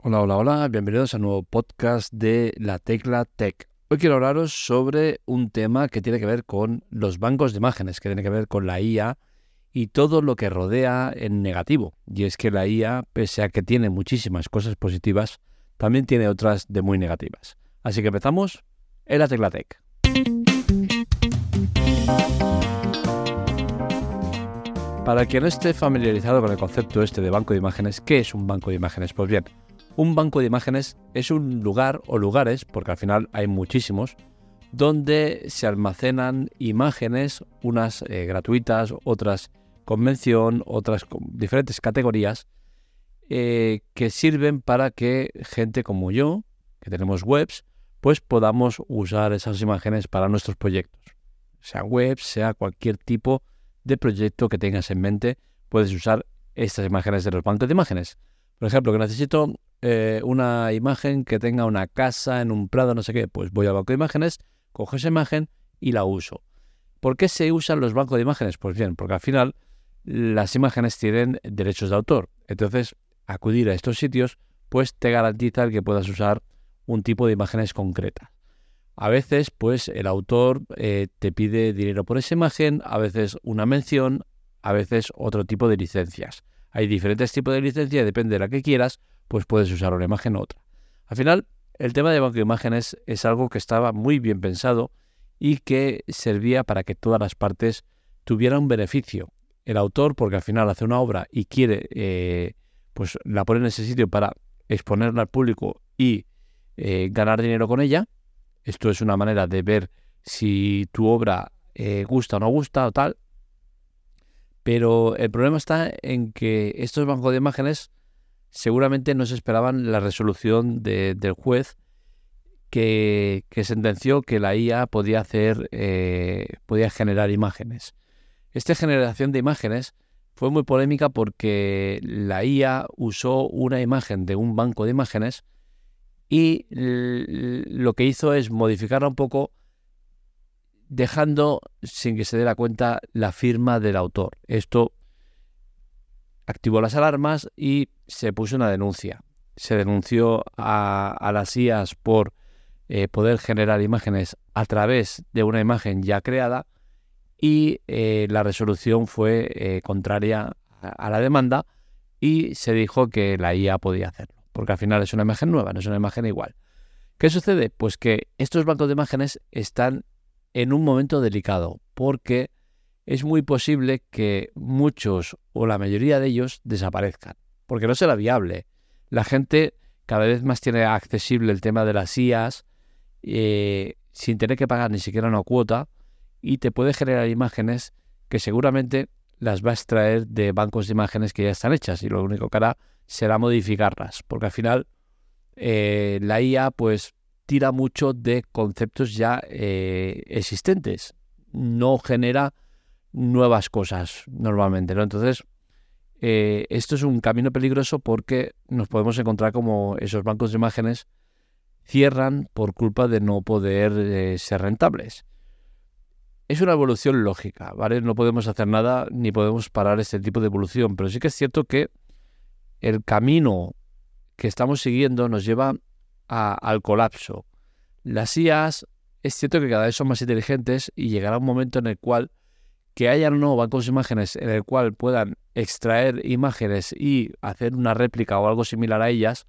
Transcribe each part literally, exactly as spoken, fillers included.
Hola, hola, hola, bienvenidos a un nuevo podcast de La Tecla Tech. Hoy quiero hablaros sobre un tema que tiene que ver con los bancos de imágenes, que tiene que ver con la I A y todo lo que rodea en negativo. Y es que la I A, pese a que tiene muchísimas cosas positivas, también tiene otras de muy negativas. Así que empezamos en La Tecla Tech. Para quien no esté familiarizado con el concepto este de banco de imágenes, ¿qué es un banco de imágenes? Pues bien, un banco de imágenes es un lugar o lugares, porque al final hay muchísimos, donde se almacenan imágenes, unas eh, gratuitas, otras con mención, otras con diferentes categorías, eh, que sirven para que gente como yo, que tenemos webs, pues podamos usar esas imágenes para nuestros proyectos. Sea webs, sea cualquier tipo de proyecto que tengas en mente, puedes usar estas imágenes de los bancos de imágenes. Por ejemplo, que necesito eh, una imagen que tenga una casa en un prado, no sé qué, pues voy al banco de imágenes, cojo esa imagen y la uso. ¿Por qué se usan los bancos de imágenes? Pues bien, porque al final las imágenes tienen derechos de autor. Entonces, acudir a estos sitios pues te garantiza el que puedas usar un tipo de imágenes concretas. A veces, pues, el autor eh, te pide dinero por esa imagen, a veces una mención, a veces otro tipo de licencias. Hay diferentes tipos de licencias, depende de la que quieras, pues puedes usar una imagen u otra. Al final, el tema de banco de imágenes es algo que estaba muy bien pensado y que servía para que todas las partes tuvieran un beneficio. El autor, porque al final hace una obra y quiere, eh, pues la pone en ese sitio para exponerla al público y eh, ganar dinero con ella. Esto es una manera de ver si tu obra eh, gusta o no gusta o tal. Pero el problema está en que estos bancos de imágenes seguramente no se esperaban la resolución de, del juez que, que sentenció que la I A podía hacer, eh, podía generar imágenes. Esta generación de imágenes fue muy polémica porque la I A usó una imagen de un banco de imágenes y lo que hizo es modificarla un poco, dejando, sin que se dé cuenta, la firma del autor. Esto activó las alarmas y se puso una denuncia. Se denunció a, a las I As por eh, poder generar imágenes a través de una imagen ya creada y eh, la resolución fue eh, contraria a, a la demanda y se dijo que la I A podía hacerlo, porque al final es una imagen nueva, no es una imagen igual. ¿Qué sucede? Pues que estos bancos de imágenes están en un momento delicado, porque es muy posible que muchos o la mayoría de ellos desaparezcan, porque no será viable. La gente cada vez más tiene accesible el tema de las I As eh, sin tener que pagar ni siquiera una cuota y te puede generar imágenes que seguramente las va a extraer de bancos de imágenes que ya están hechas y lo único que hará será modificarlas, porque al final eh, la I A pues tira mucho de conceptos ya eh, existentes, no genera nuevas cosas normalmente, ¿no? Entonces, eh, esto es un camino peligroso porque nos podemos encontrar como esos bancos de imágenes cierran por culpa de no poder eh, ser rentables. Es una evolución lógica, ¿vale? No podemos hacer nada ni podemos parar este tipo de evolución, pero sí que es cierto que el camino que estamos siguiendo nos lleva a, al colapso. Las I As es cierto que cada vez son más inteligentes y llegará un momento en el cual que haya no bancos de imágenes en el cual puedan extraer imágenes y hacer una réplica o algo similar a ellas,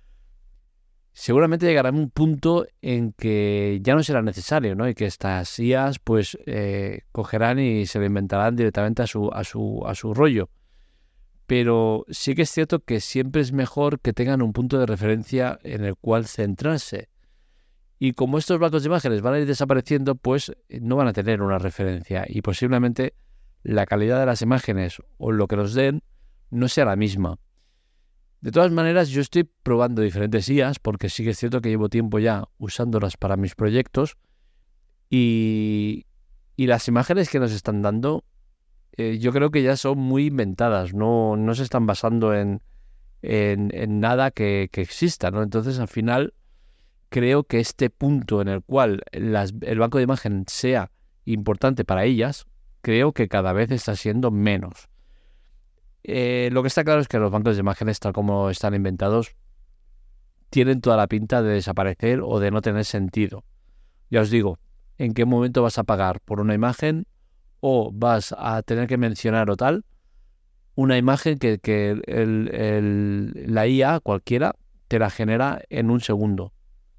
seguramente llegará un punto en que ya no será necesario, ¿no? Y que estas I As pues eh, cogerán y se lo inventarán directamente a su, a su, a su rollo. Pero sí que es cierto que siempre es mejor que tengan un punto de referencia en el cual centrarse. Y como estos bancos de imágenes van a ir desapareciendo, pues no van a tener una referencia y posiblemente la calidad de las imágenes o lo que nos den no sea la misma. De todas maneras, yo estoy probando diferentes I As porque sí que es cierto que llevo tiempo ya usándolas para mis proyectos y, y las imágenes que nos están dando eh, yo creo que ya son muy inventadas, no, no se están basando en, en, en nada que, que exista, ¿no? Entonces, al final, creo que este punto en el cual las, el banco de imagen sea importante para ellas, creo que cada vez está siendo menos. Eh, lo que está claro es que los bancos de imágenes, tal como están inventados, tienen toda la pinta de desaparecer o de no tener sentido. Ya os digo, ¿en qué momento vas a pagar por una imagen o vas a tener que mencionar o tal una imagen que, que el, el, la I A cualquiera te la genera en un segundo?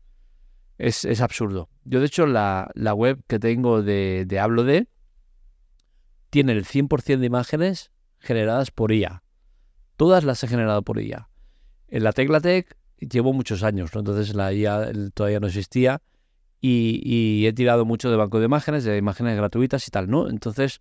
Es, es absurdo. Yo, de hecho, la, la web que tengo de, de Hablo de tiene el cien por ciento de imágenes generadas por I A. Todas las he generado por I A. En la Teclatec llevo muchos años, ¿no? Entonces la I A todavía no existía y, y he tirado mucho de banco de imágenes, de imágenes gratuitas y tal, ¿no? Entonces,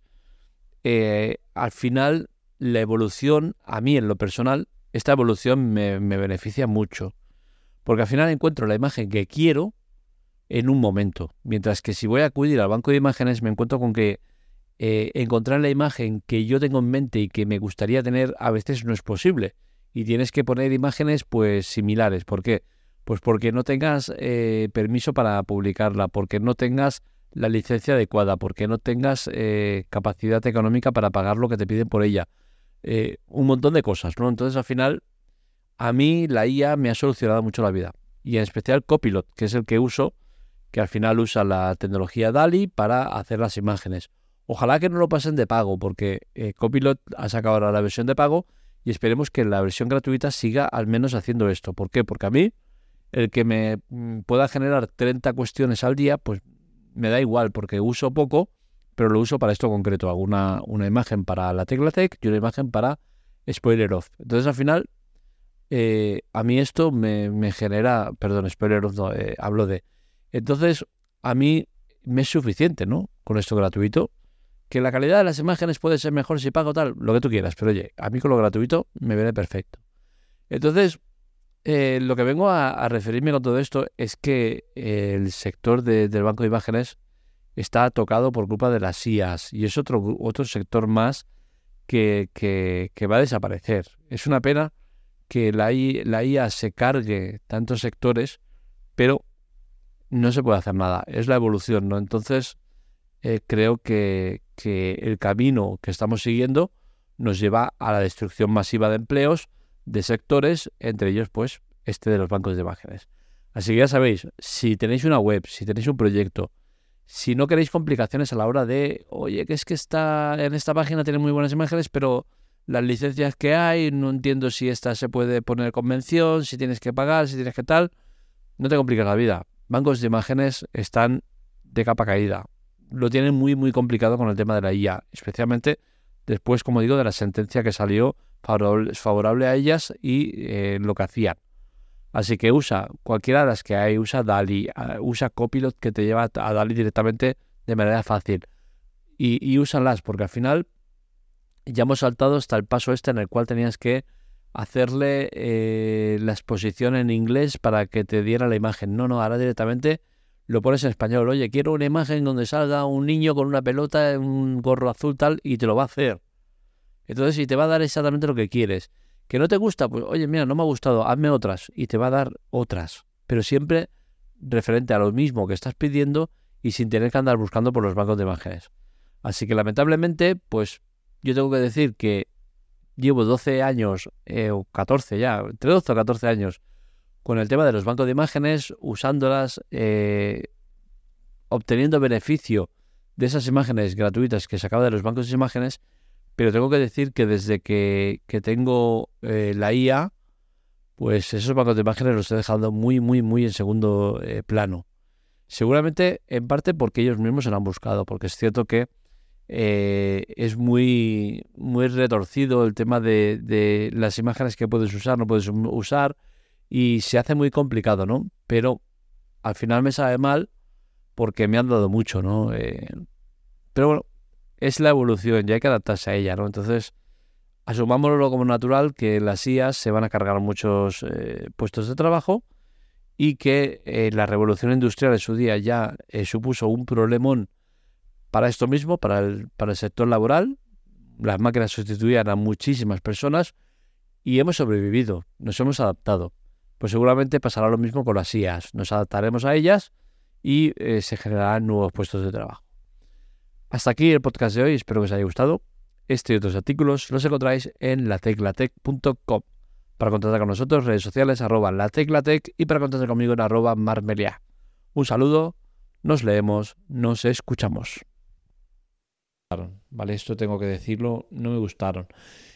eh, al final, la evolución, a mí en lo personal, esta evolución me, me beneficia mucho. Porque al final encuentro la imagen que quiero en un momento. Mientras que si voy a acudir al banco de imágenes me encuentro con que eh, encontrar la imagen que yo tengo en mente y que me gustaría tener a veces no es posible. Y tienes que poner imágenes pues similares. ¿Por qué? Pues porque no tengas eh, permiso para publicarla, porque no tengas la licencia adecuada, porque no tengas eh, capacidad económica para pagar lo que te piden por ella. Eh, un montón de cosas, ¿no? Entonces al final a mí la I A me ha solucionado mucho la vida. Y en especial Copilot, que es el que uso, que al final usa la tecnología DALL-E para hacer las imágenes. Ojalá que no lo pasen de pago, porque eh, Copilot ha sacado ahora la versión de pago y esperemos que la versión gratuita siga al menos haciendo esto. ¿Por qué? Porque a mí, el que me mm, pueda generar treinta cuestiones al día, pues me da igual, porque uso poco, pero lo uso para esto concreto. Hago una, una imagen para la Teclatec y una imagen para Spoiler Off. Entonces, al final, eh, a mí esto me, me genera... Perdón, Spoiler Off no, eh, hablo de... Entonces, a mí me es suficiente, ¿no? Con esto gratuito. Que la calidad de las imágenes puede ser mejor si pago tal, lo que tú quieras. Pero oye, a mí con lo gratuito me viene perfecto. Entonces, eh, lo que vengo a, a referirme con todo esto es que eh, el sector de, del banco de imágenes está tocado por culpa de las I As. Y es otro, otro sector más que, que, que va a desaparecer. Es una pena que la, I, la I A se cargue tantos sectores, pero no se puede hacer nada, es la evolución, ¿no? Entonces, eh, creo que, que el camino que estamos siguiendo nos lleva a la destrucción masiva de empleos, de sectores, entre ellos, pues, este de los bancos de imágenes. Así que ya sabéis, si tenéis una web, si tenéis un proyecto, si no queréis complicaciones a la hora de, oye, que es que está en esta página tiene muy buenas imágenes, pero las licencias que hay, no entiendo si esta se puede poner con mención, si tienes que pagar, si tienes que tal, no te compliques la vida. Bancos de imágenes están de capa caída. Lo tienen muy, muy complicado con el tema de la I A, especialmente después, como digo, de la sentencia que salió favorable, favorable a ellas y eh, lo que hacían. Así que usa cualquiera de las que hay, usa DALL-E, usa Copilot que te lleva a DALL-E directamente de manera fácil. Y, y úsalas, porque al final ya hemos saltado hasta el paso este en el cual tenías que hacerle eh, la exposición en inglés para que te diera la imagen. No, no, ahora directamente lo pones en español. Oye, quiero una imagen donde salga un niño con una pelota, un gorro azul tal, y te lo va a hacer. Entonces, si te va a dar exactamente lo que quieres. ¿Que no te gusta? Pues, oye, mira, no me ha gustado, hazme otras. Y te va a dar otras. Pero siempre referente a lo mismo que estás pidiendo y sin tener que andar buscando por los bancos de imágenes. Así que, lamentablemente, pues yo tengo que decir que llevo doce años, eh, o catorce ya, entre doce o catorce años, con el tema de los bancos de imágenes, usándolas, eh, obteniendo beneficio de esas imágenes gratuitas que sacaba de los bancos de imágenes, pero tengo que decir que desde que, que tengo eh, la I A, pues esos bancos de imágenes los he dejado muy, muy, muy en segundo eh, plano. Seguramente, en parte, porque ellos mismos se lo han buscado, porque es cierto que Eh, es muy, muy retorcido el tema de, de las imágenes que puedes usar, no puedes usar, y se hace muy complicado, ¿no? Pero al final me sabe mal porque me han dado mucho, ¿no? Eh, pero bueno, es la evolución y hay que adaptarse a ella, ¿no? Entonces, asumámoslo como natural, que las I As se van a cargar muchos eh, puestos de trabajo y que eh, la revolución industrial en su día ya eh, supuso un problemón para esto mismo, para el, para el sector laboral. Las máquinas sustituían a muchísimas personas y hemos sobrevivido, nos hemos adaptado. Pues seguramente pasará lo mismo con las I As. Nos adaptaremos a ellas y eh, se generarán nuevos puestos de trabajo. Hasta aquí el podcast de hoy, espero que os haya gustado. Este y otros artículos los encontráis en la teclatec punto com. Para contactar con nosotros, redes sociales, arroba lateclatec, y para contactar conmigo en arroba marmelia. Un saludo, nos leemos, nos escuchamos. Vale, esto tengo que decirlo, no me gustaron.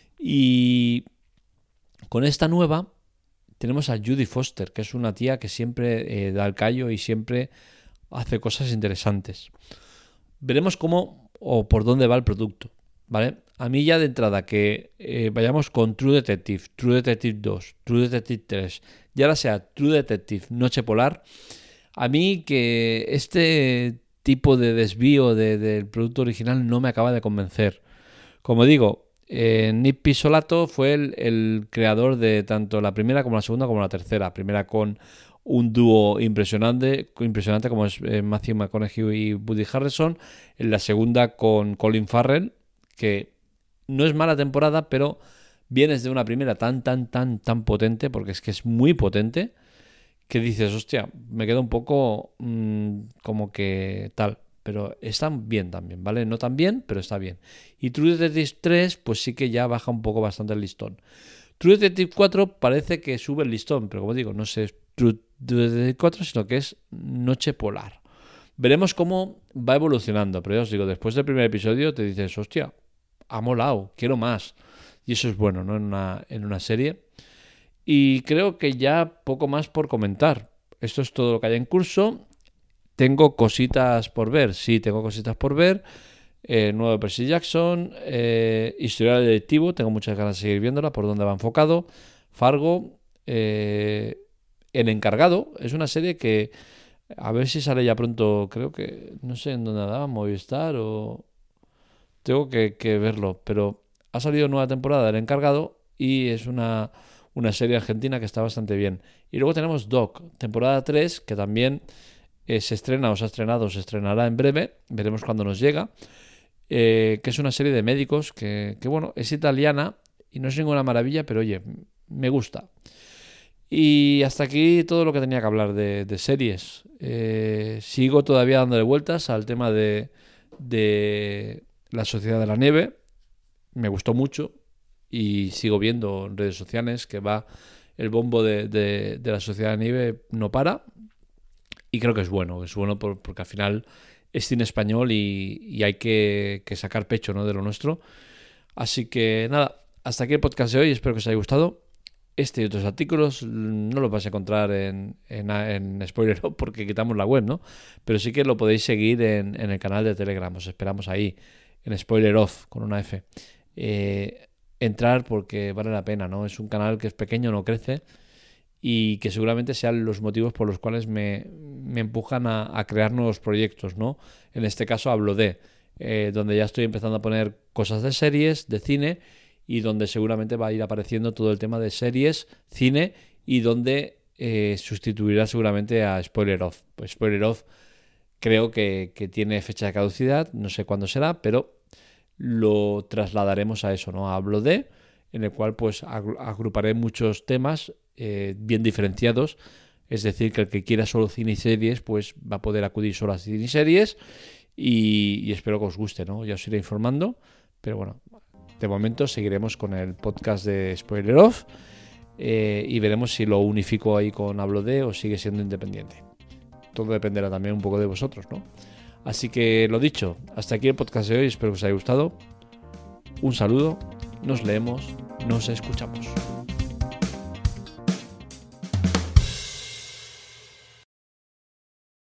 Y con esta nueva tenemos a Judy Foster, que es una tía que siempre eh, da el callo y siempre hace cosas interesantes. Veremos cómo o por dónde va el producto, ¿vale? A mí ya de entrada que eh, vayamos con True Detective, True Detective dos, True Detective tres, y ahora sea True Detective Noche Polar, a mí que este tipo de desvío de, del producto original no me acaba de convencer. Como digo, eh, Nick Pizzolatto fue el, el creador de tanto la primera como la segunda como la tercera. Primera con un dúo impresionante, impresionante como es eh, Matthew McConaughey y Woody Harrelson. En la segunda con Colin Farrell, que no es mala temporada, pero vienes de una primera tan, tan, tan, tan potente, porque es que es muy potente, que dices, hostia, me queda un poco mmm, como que tal. Pero están bien también, ¿vale? No tan bien, pero está bien. Y True Detective tres, pues sí que ya baja un poco bastante el listón. True Detective cuatro parece que sube el listón, pero como digo, no es True Detective cuatro, sino que es Noche Polar. Veremos cómo va evolucionando, pero ya os digo, después del primer episodio te dices, hostia, ha molado, quiero más. Y eso es bueno, ¿no? En una, en una serie. Y creo que ya poco más por comentar. Esto es todo lo que hay en curso. Tengo cositas por ver, sí, tengo cositas por ver. Eh, nuevo de Percy Jackson, eh, Historial Detectivo, tengo muchas ganas de seguir viéndola, por dónde va enfocado. Fargo, eh, El Encargado, es una serie que a ver si sale ya pronto, creo que, no sé en dónde daba, Movistar o... Tengo que, que verlo, pero ha salido nueva temporada del Encargado y es una, una serie argentina que está bastante bien. Y luego tenemos Doc, temporada tres, que también eh, se estrena o se ha estrenado o se estrenará en breve, veremos cuándo nos llega, eh, que es una serie de médicos que, que, bueno, es italiana y no es ninguna maravilla, pero oye, me gusta. Y hasta aquí todo lo que tenía que hablar de, de series. Eh, sigo todavía dándole vueltas al tema de... de La Sociedad de la Nieve, me gustó mucho y sigo viendo en redes sociales que va el bombo de, de, de La Sociedad de la Nieve, no para, y creo que es bueno, es bueno por, porque al final es cine español y, y hay que, que sacar pecho, ¿no?, de lo nuestro. Así que nada, hasta aquí el podcast de hoy, espero que os haya gustado. Este y otros artículos no los vais a encontrar en, en, en Spoiler Off porque quitamos la web, ¿no? Pero sí que lo podéis seguir en, en el canal de Telegram, os esperamos ahí, en Spoiler Off, con una F. Eh, entrar porque vale la pena, ¿no? Es un canal que es pequeño, no crece, y que seguramente sean los motivos por los cuales me, me empujan a, a crear nuevos proyectos, ¿no? En este caso hablo de, eh, donde ya estoy empezando a poner cosas de series, de cine, y donde seguramente va a ir apareciendo todo el tema de series, cine, y donde eh, sustituirá seguramente a Spoiler Off. Pues Spoiler Off creo que, que tiene fecha de caducidad, no sé cuándo será, pero lo trasladaremos a eso, ¿no? Hablo de, en el cual pues agruparé muchos temas eh, bien diferenciados, es decir, que el que quiera solo cine y series, pues va a poder acudir solo a cine y series, y, y espero que os guste, ¿no? Ya os iré informando, pero bueno, de momento seguiremos con el podcast de Spoiler Off, eh, y veremos si lo unifico ahí con Hablo de o sigue siendo independiente. Todo dependerá también un poco de vosotros, ¿no? Así que lo dicho, hasta aquí el podcast de hoy, espero que os haya gustado. Un saludo, nos leemos, nos escuchamos.